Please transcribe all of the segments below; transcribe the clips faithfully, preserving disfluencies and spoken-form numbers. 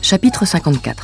Chapitre cinquante-quatre.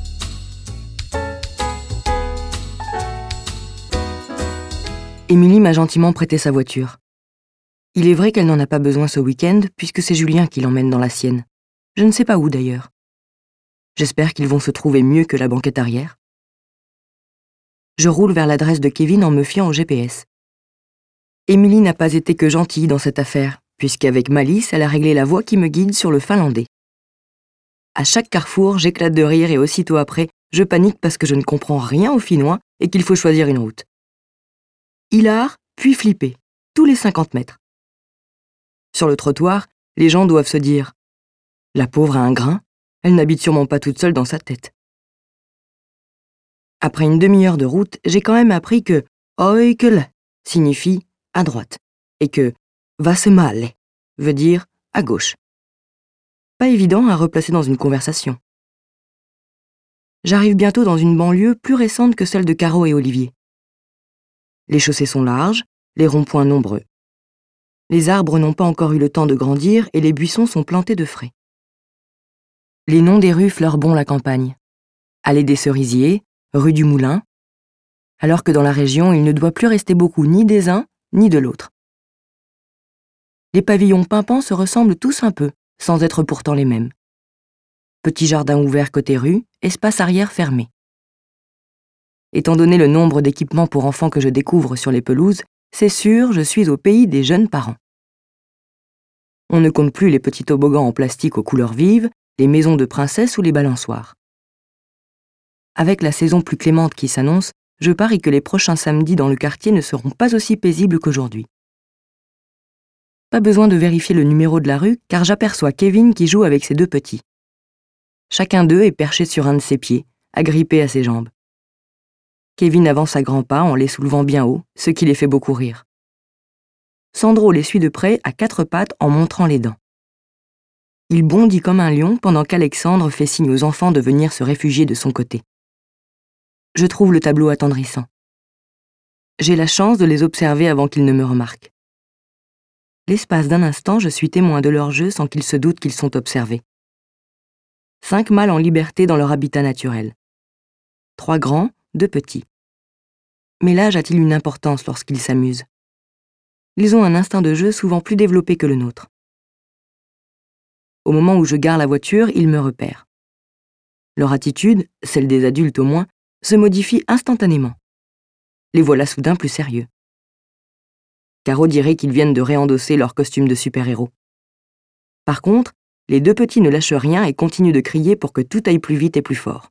Émilie m'a gentiment prêté sa voiture. Il est vrai qu'elle n'en a pas besoin ce week-end, puisque c'est Julien qui l'emmène dans la sienne. Je ne sais pas où d'ailleurs. J'espère qu'ils vont se trouver mieux que la banquette arrière. Je roule vers l'adresse de Kevin en me fiant au G P S. Émilie n'a pas été que gentille dans cette affaire, puisqu'avec malice, elle a réglé la voie qui me guide sur le finlandais. À chaque carrefour, j'éclate de rire et aussitôt après, je panique parce que je ne comprends rien au finnois et qu'il faut choisir une route. Hilar, puis flipper, tous les cinquante mètres. Sur le trottoir, les gens doivent se dire « La pauvre a un grain, elle n'habite sûrement pas toute seule dans sa tête. » Après une demi-heure de route, j'ai quand même appris que « Oikel » signifie « à droite » et que « Vasemale » veut dire « à gauche ». Pas évident à replacer dans une conversation. J'arrive bientôt dans une banlieue plus récente que celle de Caro et Olivier. Les chaussées sont larges, les ronds-points nombreux. Les arbres n'ont pas encore eu le temps de grandir et les buissons sont plantés de frais. Les noms des rues fleurent bon la campagne. Allée des Cerisiers, rue du Moulin, alors que dans la région, il ne doit plus rester beaucoup ni des uns ni de l'autre. Les pavillons pimpants se ressemblent tous un peu, sans être pourtant les mêmes. Petit jardin ouvert côté rue, espace arrière fermé. Étant donné le nombre d'équipements pour enfants que je découvre sur les pelouses, c'est sûr, je suis au pays des jeunes parents. On ne compte plus les petits toboggans en plastique aux couleurs vives, les maisons de princesses ou les balançoires. Avec la saison plus clémente qui s'annonce, je parie que les prochains samedis dans le quartier ne seront pas aussi paisibles qu'aujourd'hui. Pas besoin de vérifier le numéro de la rue, car j'aperçois Kevin qui joue avec ses deux petits. Chacun d'eux est perché sur un de ses pieds, agrippé à ses jambes. Kevin avance à grands pas en les soulevant bien haut, ce qui les fait beaucoup rire. Sandro les suit de près à quatre pattes en montrant les dents. Il bondit comme un lion pendant qu'Alexandre fait signe aux enfants de venir se réfugier de son côté. Je trouve le tableau attendrissant. J'ai la chance de les observer avant qu'ils ne me remarquent. L'espace d'un instant, je suis témoin de leur jeu sans qu'ils se doutent qu'ils sont observés. Cinq mâles en liberté dans leur habitat naturel. Trois grands, deux petits. Mais l'âge a-t-il une importance lorsqu'ils s'amusent? Ils ont un instinct de jeu souvent plus développé que le nôtre. Au moment où je gare la voiture, ils me repèrent. Leur attitude, celle des adultes au moins, se modifie instantanément. Les voilà soudain plus sérieux. Caro dirait qu'ils viennent de réendosser leur costume de super-héros. Par contre, les deux petits ne lâchent rien et continuent de crier pour que tout aille plus vite et plus fort.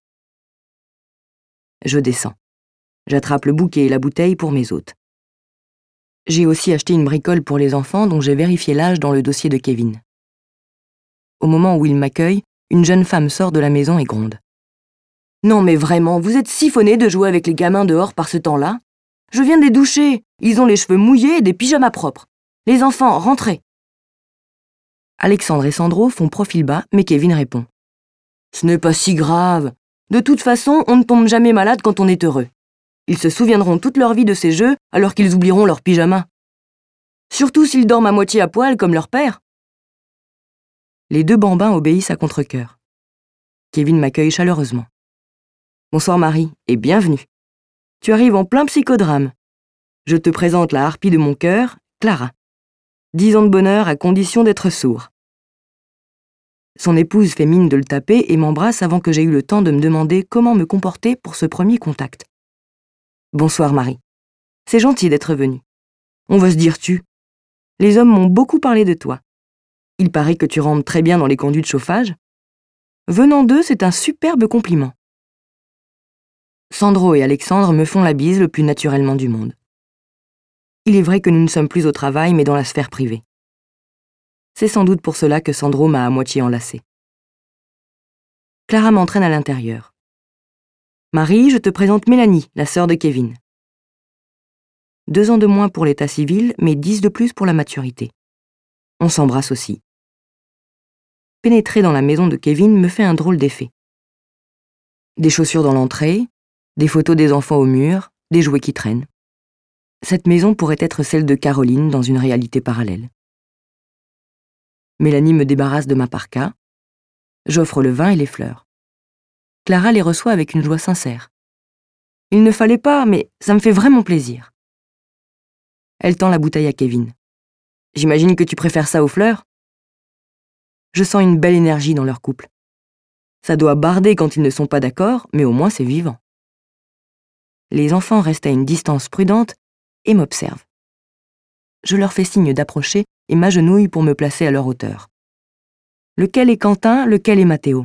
Je descends. J'attrape le bouquet et la bouteille pour mes hôtes. J'ai aussi acheté une bricole pour les enfants dont j'ai vérifié l'âge dans le dossier de Kevin. Au moment où il m'accueille, une jeune femme sort de la maison et gronde. « Non mais vraiment, vous êtes siphonnés de jouer avec les gamins dehors par ce temps-là? Je viens de les doucher, ils ont les cheveux mouillés et des pyjamas propres. Les enfants, rentrez !» Alexandre et Sandro font profil bas, mais Kevin répond. « Ce n'est pas si grave. De toute façon, on ne tombe jamais malade quand on est heureux. Ils se souviendront toute leur vie de ces jeux alors qu'ils oublieront leurs pyjamas. Surtout s'ils dorment à moitié à poil comme leur père. » Les deux bambins obéissent à contre-cœur. Kevin m'accueille chaleureusement. « Bonsoir Marie, et bienvenue. Tu arrives en plein psychodrame. Je te présente la harpie de mon cœur, Clara. Dix ans de bonheur à condition d'être sourd. » Son épouse fait mine de le taper et m'embrasse avant que j'aie eu le temps de me demander comment me comporter pour ce premier contact. « Bonsoir Marie. C'est gentil d'être venue. On va se dire tu. Les hommes m'ont beaucoup parlé de toi. Il paraît que tu rentres très bien dans les conduits de chauffage. Venant d'eux, c'est un superbe compliment. » Sandro et Alexandre me font la bise le plus naturellement du monde. Il est vrai que nous ne sommes plus au travail, mais dans la sphère privée. C'est sans doute pour cela que Sandro m'a à moitié enlacée. Clara m'entraîne à l'intérieur. « Marie, je te présente Mélanie, la sœur de Kevin. » Deux ans de moins pour l'état civil, mais dix de plus pour la maturité. On s'embrasse aussi. Pénétrer dans la maison de Kevin me fait un drôle d'effet. Des chaussures dans l'entrée, des photos des enfants au mur, des jouets qui traînent. Cette maison pourrait être celle de Caroline dans une réalité parallèle. Mélanie me débarrasse de ma parka. J'offre le vin et les fleurs. Clara les reçoit avec une joie sincère. Il ne fallait pas, mais ça me fait vraiment plaisir. Elle tend la bouteille à Kevin. J'imagine que tu préfères ça aux fleurs? Je sens une belle énergie dans leur couple. Ça doit barder quand ils ne sont pas d'accord, mais au moins c'est vivant. Les enfants restent à une distance prudente et m'observent. Je leur fais signe d'approcher et m'agenouille pour me placer à leur hauteur. Lequel est Quentin, lequel est Mathéo?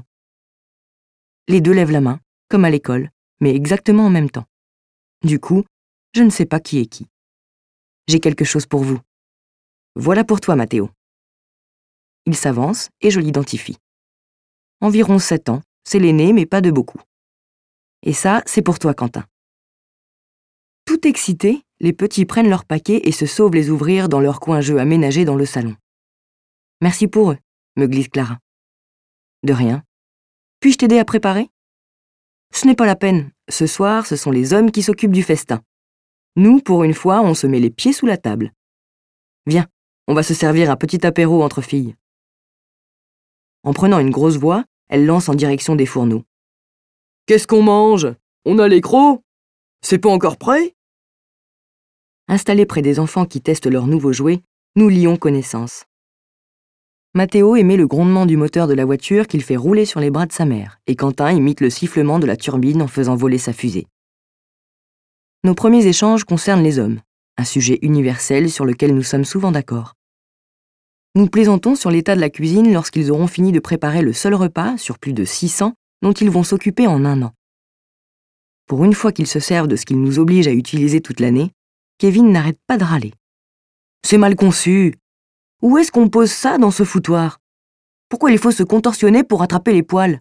Les deux lèvent la main, comme à l'école, mais exactement en même temps. Du coup, je ne sais pas qui est qui. J'ai quelque chose pour vous. Voilà pour toi, Mathéo. Il s'avance et je l'identifie. Environ sept ans, c'est l'aîné, mais pas de beaucoup. Et ça, c'est pour toi, Quentin. Tout excités, les petits prennent leurs paquets et se sauvent les ouvrir dans leur coin jeu aménagé dans le salon. Merci pour eux, me glisse Clara. De rien. Puis-je t'aider à préparer? Ce n'est pas la peine. Ce soir, ce sont les hommes qui s'occupent du festin. Nous, pour une fois, on se met les pieds sous la table. Viens, on va se servir un petit apéro entre filles. En prenant une grosse voix, elle lance en direction des fourneaux. Qu'est-ce qu'on mange? On a les crocs? C'est pas encore prêt? Installés près des enfants qui testent leurs nouveaux jouets, nous lions connaissance. Mathéo émet le grondement du moteur de la voiture qu'il fait rouler sur les bras de sa mère, et Quentin imite le sifflement de la turbine en faisant voler sa fusée. Nos premiers échanges concernent les hommes, un sujet universel sur lequel nous sommes souvent d'accord. Nous plaisantons sur l'état de la cuisine lorsqu'ils auront fini de préparer le seul repas, sur plus de six cents, dont ils vont s'occuper en un an. Pour une fois qu'ils se servent de ce qu'ils nous obligent à utiliser toute l'année, Kevin n'arrête pas de râler. C'est mal conçu. Où est-ce qu'on pose ça dans ce foutoir? Pourquoi il faut se contorsionner pour attraper les poils?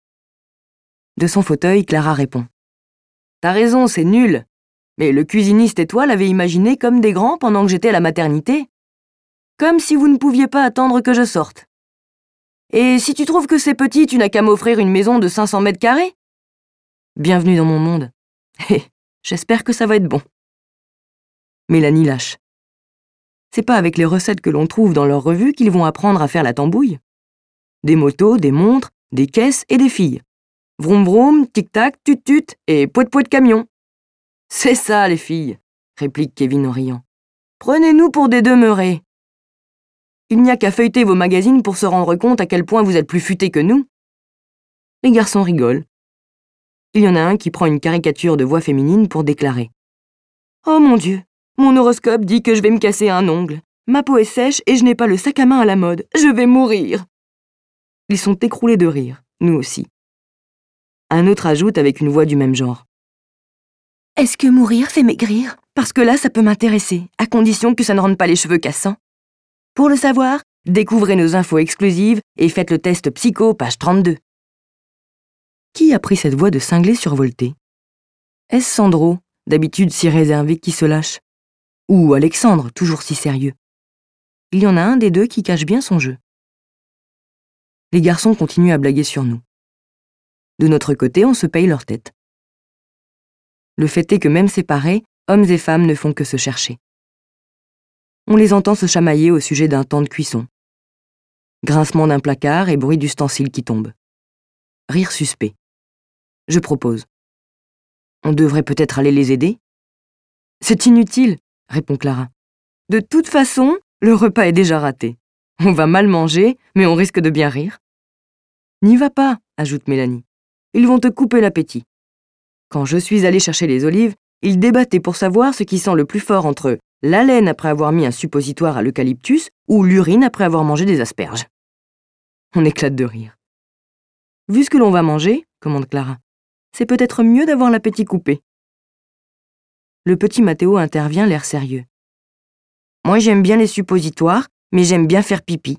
De son fauteuil, Clara répond. T'as raison, c'est nul. Mais le cuisiniste et toi l'avez imaginé comme des grands pendant que j'étais à la maternité. Comme si vous ne pouviez pas attendre que je sorte. Et si tu trouves que c'est petit, tu n'as qu'à m'offrir une maison de cinq cents mètres carrés? Bienvenue dans mon monde. Hé, j'espère que ça va être bon. Mélanie lâche. C'est pas avec les recettes que l'on trouve dans leurs revues qu'ils vont apprendre à faire la tambouille. Des motos, des montres, des caisses et des filles. Vroom vroom, tic-tac, tut-tut et poète de camion. C'est ça, les filles, réplique Kevin en riant. Prenez-nous pour des demeurés. Il n'y a qu'à feuilleter vos magazines pour se rendre compte à quel point vous êtes plus futés que nous. Les garçons rigolent. Il y en a un qui prend une caricature de voix féminine pour déclarer. Oh mon Dieu, mon horoscope dit que je vais me casser un ongle. Ma peau est sèche et je n'ai pas le sac à main à la mode. Je vais mourir. Ils sont écroulés de rire, nous aussi. Un autre ajoute avec une voix du même genre. Est-ce que mourir fait maigrir? Parce que là, ça peut m'intéresser, à condition que ça ne rende pas les cheveux cassants. Pour le savoir, découvrez nos infos exclusives et faites le test psycho, page trente-deux. Qui a pris cette voix de cinglé survolté? Est-ce Sandro, d'habitude si réservé, qui se lâche? Ou Alexandre, toujours si sérieux? Il y en a un des deux qui cache bien son jeu. Les garçons continuent à blaguer sur nous. De notre côté, on se paye leur tête. Le fait est que même séparés, hommes et femmes ne font que se chercher. On les entend se chamailler au sujet d'un temps de cuisson. Grincement d'un placard et bruit d'ustensile qui tombe. Rire suspect. Je propose. On devrait peut-être aller les aider? C'est inutile, répond Clara. De toute façon, le repas est déjà raté. On va mal manger, mais on risque de bien rire. N'y va pas, ajoute Mélanie. Ils vont te couper l'appétit. Quand je suis allée chercher les olives, ils débattaient pour savoir ce qui sent le plus fort entre la laine après avoir mis un suppositoire à l'eucalyptus ou l'urine après avoir mangé des asperges. On éclate de rire. Vu ce que l'on va manger, commande Clara, c'est peut-être mieux d'avoir l'appétit coupé. Le petit Mathéo intervient, l'air sérieux. Moi, j'aime bien les suppositoires, mais j'aime bien faire pipi.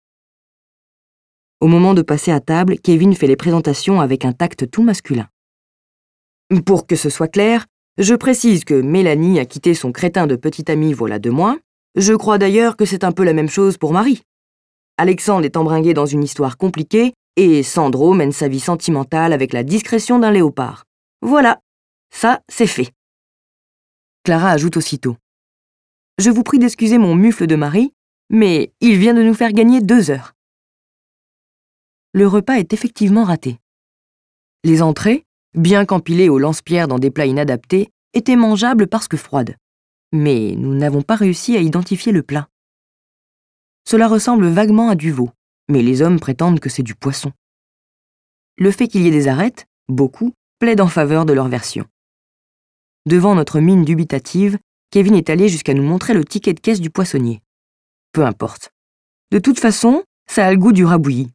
Au moment de passer à table, Kevin fait les présentations avec un tact tout masculin. Pour que ce soit clair, je précise que Mélanie a quitté son crétin de petit ami voilà deux mois. Je crois d'ailleurs que c'est un peu la même chose pour Marie. Alexandre est embringué dans une histoire compliquée et Sandro mène sa vie sentimentale avec la discrétion d'un léopard. Voilà, ça, c'est fait. Clara ajoute aussitôt. Je vous prie d'excuser mon mufle de mari, mais il vient de nous faire gagner deux heures. Le repas est effectivement raté. Les entrées, bien qu'empilées au lance-pierre dans des plats inadaptés, étaient mangeables parce que froides. Mais nous n'avons pas réussi à identifier le plat. Cela ressemble vaguement à du veau, mais les hommes prétendent que c'est du poisson. Le fait qu'il y ait des arêtes, beaucoup, plaide en faveur de leur version. Devant notre mine dubitative, Kevin est allé jusqu'à nous montrer le ticket de caisse du poissonnier. Peu importe. De toute façon, ça a le goût du rabouillis.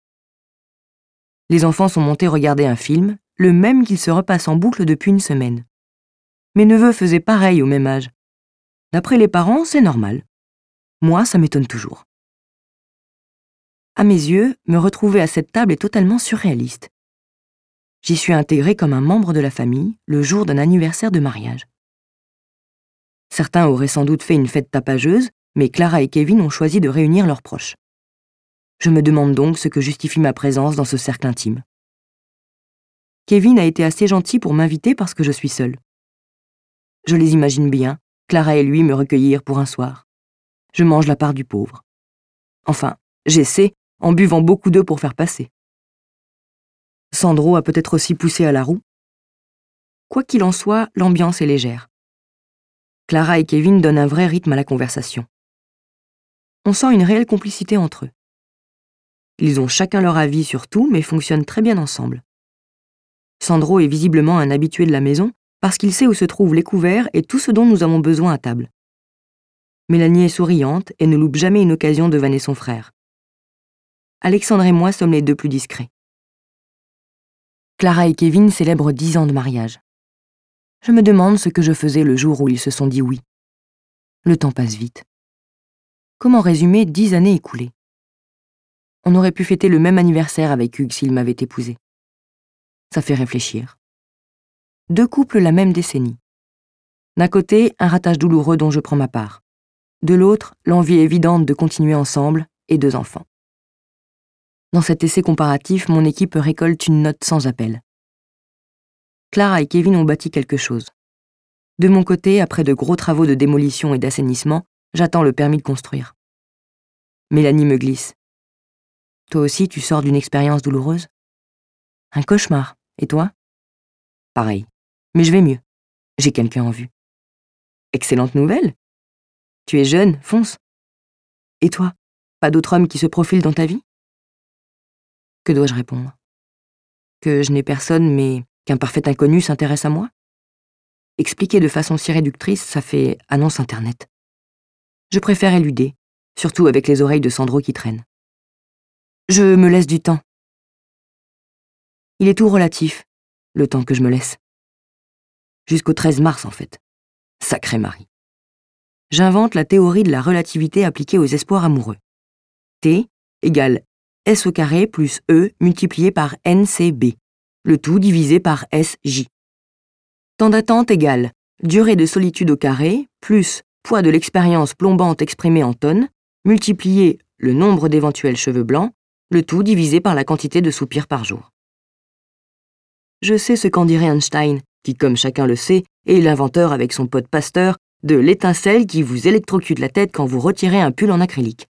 Les enfants sont montés regarder un film, le même qu'ils se repassent en boucle depuis une semaine. Mes neveux faisaient pareil au même âge. D'après les parents, c'est normal. Moi, ça m'étonne toujours. À mes yeux, me retrouver à cette table est totalement surréaliste. J'y suis intégrée comme un membre de la famille le jour d'un anniversaire de mariage. Certains auraient sans doute fait une fête tapageuse, mais Clara et Kevin ont choisi de réunir leurs proches. Je me demande donc ce que justifie ma présence dans ce cercle intime. Kevin a été assez gentil pour m'inviter parce que je suis seule. Je les imagine bien, Clara et lui me recueillir pour un soir. Je mange la part du pauvre. Enfin, j'essaie, en buvant beaucoup d'eau pour faire passer. Sandro a peut-être aussi poussé à la roue. Quoi qu'il en soit, l'ambiance est légère. Clara et Kevin donnent un vrai rythme à la conversation. On sent une réelle complicité entre eux. Ils ont chacun leur avis sur tout, mais fonctionnent très bien ensemble. Sandro est visiblement un habitué de la maison parce qu'il sait où se trouvent les couverts et tout ce dont nous avons besoin à table. Mélanie est souriante et ne loupe jamais une occasion de vanner son frère. Alexandre et moi sommes les deux plus discrets. Clara et Kevin célèbrent dix ans de mariage. Je me demande ce que je faisais le jour où ils se sont dit oui. Le temps passe vite. Comment résumer dix années écoulées? On aurait pu fêter le même anniversaire avec Hugues s'il m'avait épousée. Ça fait réfléchir. Deux couples la même décennie. D'un côté, un ratage douloureux dont je prends ma part. De l'autre, l'envie évidente de continuer ensemble et deux enfants. Dans cet essai comparatif, mon équipe récolte une note sans appel. Clara et Kevin ont bâti quelque chose. De mon côté, après de gros travaux de démolition et d'assainissement, j'attends le permis de construire. Mélanie me glisse. Toi aussi, tu sors d'une expérience douloureuse? Un cauchemar. Et toi? Pareil. Mais je vais mieux. J'ai quelqu'un en vue. Excellente nouvelle. Tu es jeune, fonce. Et toi? Pas d'autre homme qui se profile dans ta vie? Que dois-je répondre? Que je n'ai personne, mais qu'un parfait inconnu s'intéresse à moi? Expliquer de façon si réductrice, ça fait annonce internet. Je préfère éluder, surtout avec les oreilles de Sandro qui traînent. Je me laisse du temps. Il est tout relatif, le temps que je me laisse. Jusqu'au treize mars, en fait. Sacré mari. J'invente la théorie de la relativité appliquée aux espoirs amoureux. T égale S au carré plus E multiplié par N C B, le tout divisé par S J. Temps d'attente égale durée de solitude au carré plus poids de l'expérience plombante exprimée en tonnes, multiplié le nombre d'éventuels cheveux blancs, le tout divisé par la quantité de soupirs par jour. Je sais ce qu'en dirait Einstein, qui, comme chacun le sait, est l'inventeur avec son pote Pasteur de l'étincelle qui vous électrocute la tête quand vous retirez un pull en acrylique.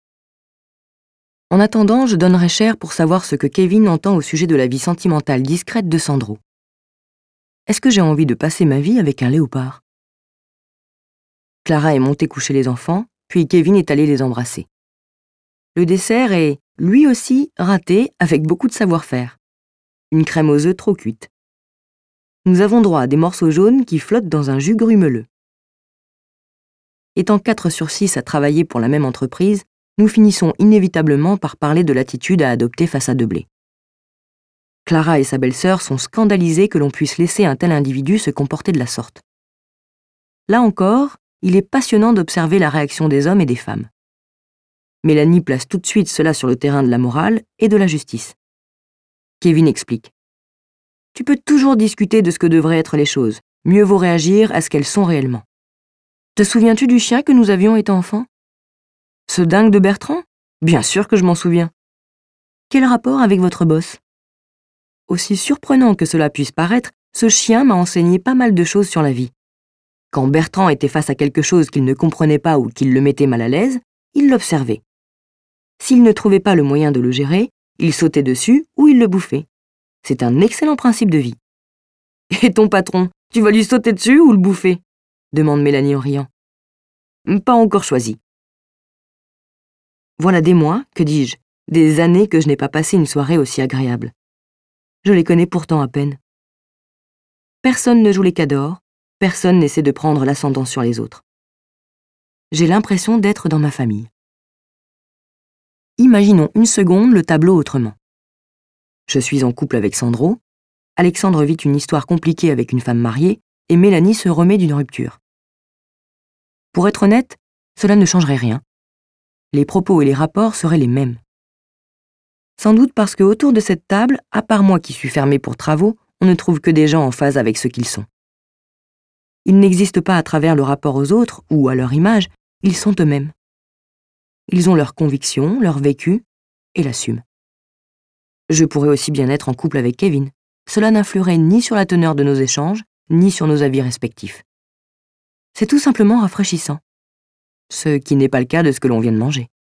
En attendant, je donnerais cher pour savoir ce que Kevin entend au sujet de la vie sentimentale discrète de Sandro. Est-ce que j'ai envie de passer ma vie avec un léopard? Clara est montée coucher les enfants, puis Kevin est allé les embrasser. Le dessert est, lui aussi, raté avec beaucoup de savoir-faire. Une crème aux œufs trop cuite. Nous avons droit à des morceaux jaunes qui flottent dans un jus grumeleux. Étant quatre sur six à travailler pour la même entreprise, nous finissons inévitablement par parler de l'attitude à adopter face à Deblé. Clara et sa belle-sœur sont scandalisées que l'on puisse laisser un tel individu se comporter de la sorte. Là encore, il est passionnant d'observer la réaction des hommes et des femmes. Mélanie place tout de suite cela sur le terrain de la morale et de la justice. Kevin explique. Tu peux toujours discuter de ce que devraient être les choses. Mieux vaut réagir à ce qu'elles sont réellement. Te souviens-tu du chien que nous avions étant enfants? Ce dingue de Bertrand? Bien sûr que je m'en souviens. Quel rapport avec votre boss? Aussi surprenant que cela puisse paraître, ce chien m'a enseigné pas mal de choses sur la vie. Quand Bertrand était face à quelque chose qu'il ne comprenait pas ou qu'il le mettait mal à l'aise, il l'observait. S'il ne trouvait pas le moyen de le gérer, il sautait dessus ou il le bouffait. C'est un excellent principe de vie. Et ton patron, tu vas lui sauter dessus ou le bouffer? Demande Mélanie en riant. Pas encore choisi. Voilà des mois, que dis-je, des années que je n'ai pas passé une soirée aussi agréable. Je les connais pourtant à peine. Personne ne joue les cadors, personne n'essaie de prendre l'ascendant sur les autres. J'ai l'impression d'être dans ma famille. Imaginons une seconde le tableau autrement. Je suis en couple avec Sandro, Alexandre vit une histoire compliquée avec une femme mariée, et Mélanie se remet d'une rupture. Pour être honnête, cela ne changerait rien. Les propos et les rapports seraient les mêmes. Sans doute parce que autour de cette table, à part moi qui suis fermée pour travaux, on ne trouve que des gens en phase avec ce qu'ils sont. Ils n'existent pas à travers le rapport aux autres ou à leur image, ils sont eux-mêmes. Ils ont leurs convictions, leur vécu, et l'assument. Je pourrais aussi bien être en couple avec Kevin. Cela n'influerait ni sur la teneur de nos échanges, ni sur nos avis respectifs. C'est tout simplement rafraîchissant. Ce qui n'est pas le cas de ce que l'on vient de manger.